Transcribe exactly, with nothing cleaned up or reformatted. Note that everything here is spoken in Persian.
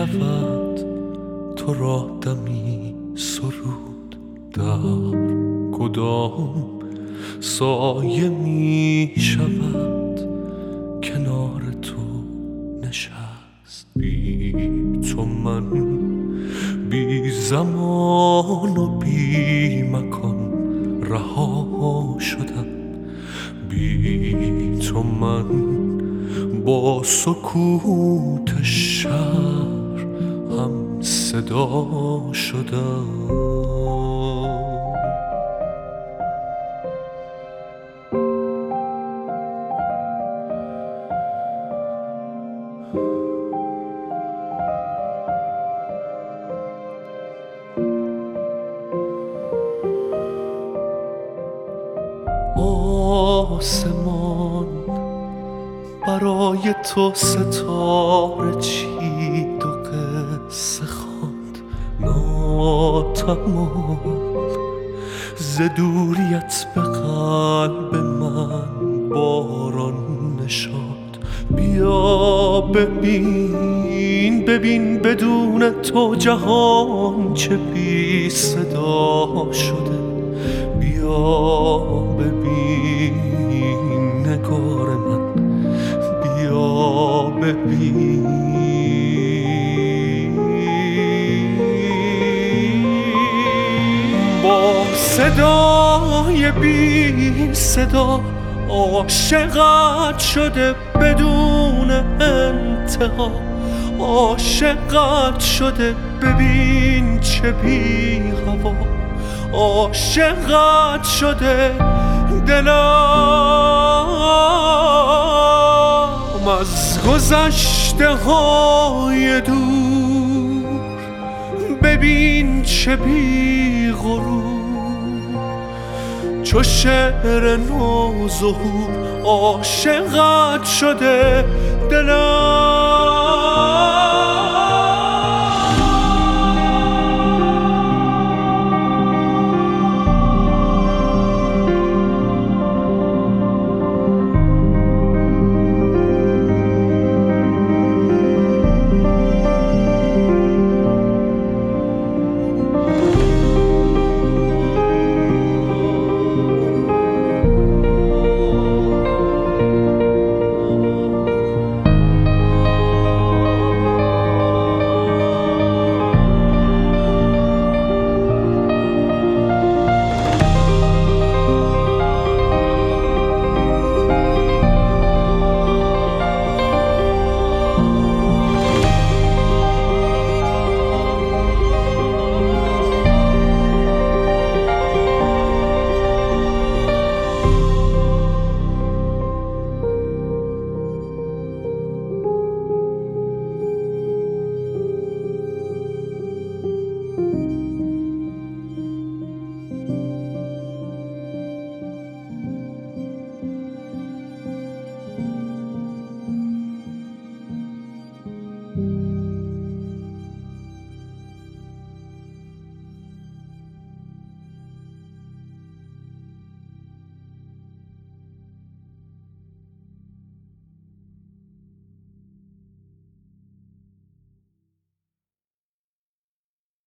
شود تو را دمی سرود؟ در کدام سایه می شود کنار تو نشست؟ بی تو من بی زمان و بی مکان رها شدم. بی تو من با سکوت شهر هم صدا شدم. آسمان برای تو ستاره چید و قصه خواند، ناتمام ز دوریت به قلب من باران نشاند. بیا ببین ببین بدون تو جهان چه بی صدا شده. بیا ببین نگار من، بیا ببین. با صدای بی صدا عاشقت شده بدون انتها. عاشقت شده ببین چه بی هوا. عاشقت شده دلم از گذشته های دور. ببین چه بی غرور چو شعر نو ظهور. عاشقت شده دلم